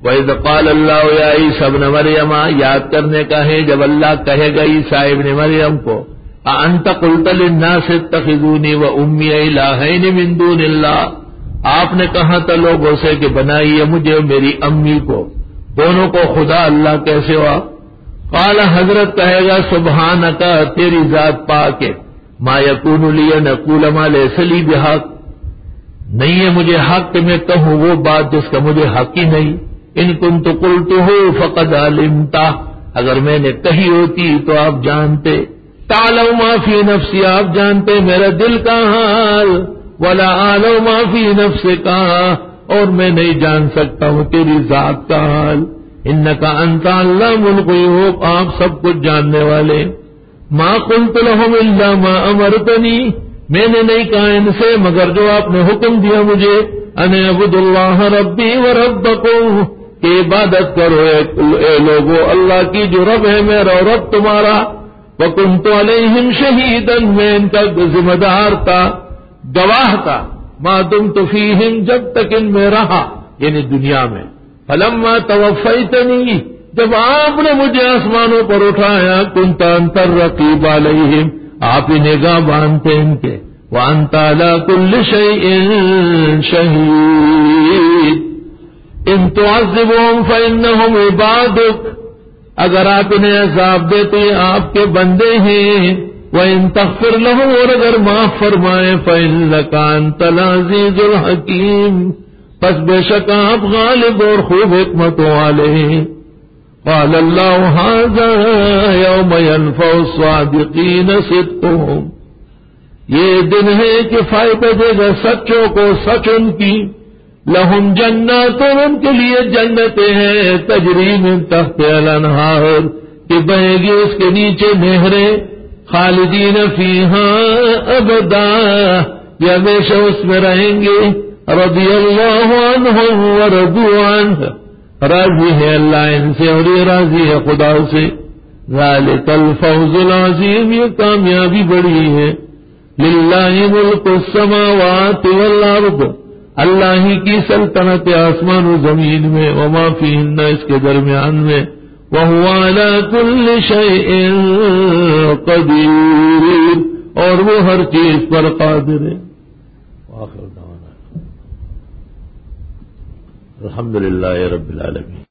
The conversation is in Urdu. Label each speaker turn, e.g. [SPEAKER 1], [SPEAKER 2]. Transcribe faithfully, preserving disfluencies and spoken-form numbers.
[SPEAKER 1] وَإِذْ قَالَ اللَّهُ يَا عِيسَى ابْنَ مَرْيَمَ، یاد کرنے کا ہے جب اللہ کہے گا عیسیٰ ابن مریم کو، أَأَنْتَ قُلْتَ لِلنَّاسِ اتَّخِذُونِي وَأُمِّيَ إِلَٰهَيْنِ مِن دُونِ اللَّهِ، آپ نے کہا تھا لوگوں سے کہ بنائیے مجھے اور میری امی کو، دونوں کو خدا اللہ کیسے ہوا؟ قال حضرت کہے گا سبحانک، تیری ذات پاک ہے، ما یکون لی ان اقول ما لیس لی بحق، نہیں ہے مجھے حق کہ میں کہوں وہ بات جس کا مجھے حق ہی نہیں، ان کنت قلتہ فقد علمت، اگر میں نے کہی ہوتی تو آپ جانتے، تعلم ما فی نفسی، آپ جانتے میرا دل کا حال، ولا اعلم ما فی نفسک، اور میں نہیں جان سکتا ہوں تیری ذات کا حال، انک انت علام الغیوب، آپ سب کچھ جاننے والے، ما قلت لهم الا ما امرتنی، میں نے نہیں کہا ان سے مگر جو آپ نے حکم دیا مجھے، ان اعبدوا اللہ ربی و ربکم، کہ عبادت کرو اے لوگو اللہ کی جو رب ہے میرا اور رب تمہارا، وکنت علیہم شہیدا، میں ان کا ذمہ دار تھا، گواہ تھا، ما دمت فیہم، جب تک ان میں رہا، یعنی دنیا میں، فلما توفیتنی، جب آپ نے مجھے آسمانوں پر اٹھایا، کنت انت الرقیب علیہم، آپ ہی نگاہ باندھتے ان کے، وانت علی کل شیء شہید، ان تعذبهم فانہم عبادک، اگر آپ انہیں عذاب دیتے آپ کے بندے ہیں، وَإِن تَغْفِرْ لَهُمْ، اور اگر معاف فرمائے، فَإِنَّكَ أَنْتَ الْعَزِيزُ الْحَكِيمُ، پس بے شک آپ غالب اور خوب حکمتوں والے ہیں۔ قال اللہ ھذا یوم ينفع الصادقین صدقهم، یہ دن ہے کہ فائدہ دے گا سچوں کو سچ ان کی، لہم جنات، ان کے لیے جنتیں ہیں، تجری من تحتها الانہار، کہ بہے گی اس کے نیچے نہریں، خالدین فیہا ابدا، یہ ہمیشہ اس میں رہیں گے، رضی اللہ عنہم ورضوا عنہ، راضی ہے اللہ ان سے اور یہ راضی ہے خدا سے، ذالک الفوز العظیم، یہ کامیابی بڑی ہے، للہ ملک السماوات والارض، اللہ ہی کی سلطنت آسمان و زمین میں، وما فیہن، اس کے درمیان میں، وہو علی کل شیء قدیر، اور وہ ہر چیز پر قادر ہے۔ آخر دعوانا الحمدللہ رب العالمین۔